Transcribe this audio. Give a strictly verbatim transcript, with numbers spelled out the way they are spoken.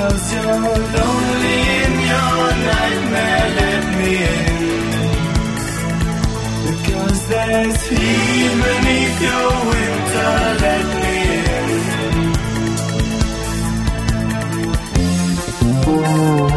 Because you're lonely in your nightmare, let me in. Because there's healing